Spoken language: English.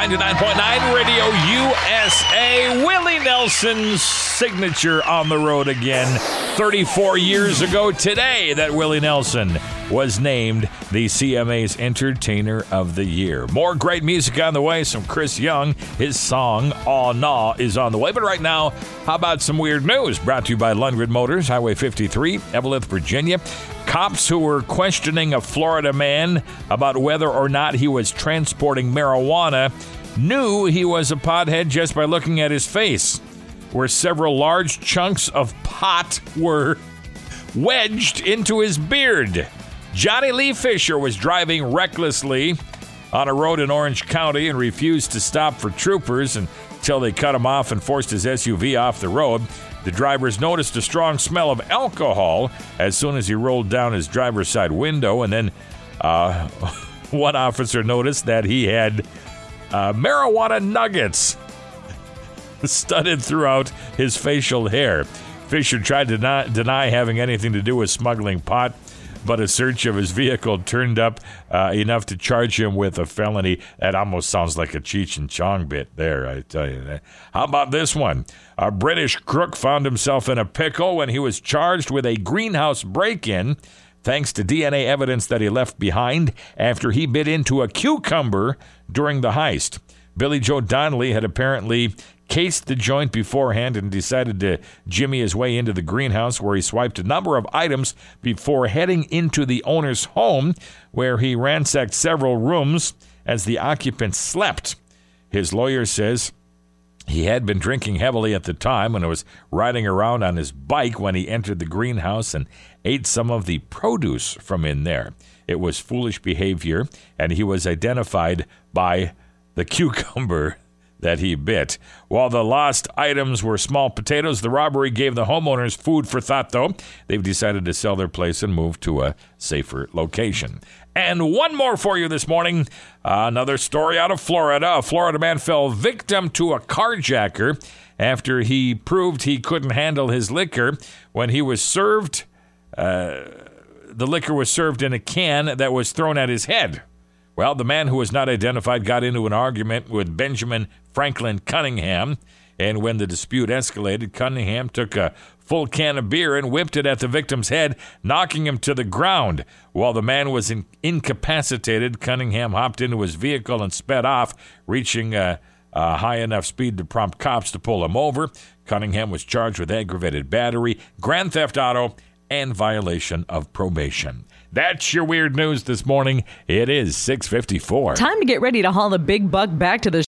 99.9 Radio USA. Willie Nelson's signature on the road again. 34 years ago today that Willie Nelson was named the CMA's Entertainer of the Year. More great music on the way. Some Chris Young. His song, Aw Naw, is on the way. But right now, how about some weird news? Brought to you by Lundgren Motors, Highway 53, Evelyn, Virginia. Cops who were questioning a Florida man about whether or not he was transporting marijuana knew he was a pothead just by looking at his face, where several large chunks of pot were wedged into his beard. Johnny Lee Fisher was driving recklessly on a road in Orange County and refused to stop for troopers until they cut him off and forced his SUV off the road. The drivers noticed a strong smell of alcohol as soon as he rolled down his driver's side window, and then one officer noticed that he had marijuana nuggets studded throughout his facial hair. Fisher tried to deny having anything to do with smuggling pot, but a search of his vehicle turned up enough to charge him with a felony. That almost sounds like a Cheech and Chong bit there, I tell you that. How about this one? A British crook found himself in a pickle when he was charged with a greenhouse break-in, thanks to DNA evidence that he left behind after he bit into a cucumber during the heist. Billy Joe Donnelly had apparently cased the joint beforehand and decided to jimmy his way into the greenhouse, where he swiped a number of items before heading into the owner's home, where he ransacked several rooms as the occupants slept. His lawyer says he had been drinking heavily at the time and was riding around on his bike when he entered the greenhouse and ate some of the produce from in there. It was foolish behavior, and he was identified by the cucumber that he bit. While the lost items were small potatoes, the robbery gave the homeowners food for thought, though. They've decided to sell their place and move to a safer location. And one more for you this morning. Another story out of Florida. A Florida man fell victim to a carjacker after he proved he couldn't handle his liquor when he was served. The liquor was served in a can that was thrown at his head. Well, the man who was not identified got into an argument with Benjamin Franklin Cunningham, and when the dispute escalated, Cunningham took a full can of beer and whipped it at the victim's head, knocking him to the ground. While the man was incapacitated, Cunningham hopped into his vehicle and sped off, reaching a high enough speed to prompt cops to pull him over. Cunningham was charged with aggravated battery, grand theft auto, and violation of probation. That's your weird news this morning. It is 6:54. Time to get ready to haul the big buck back to the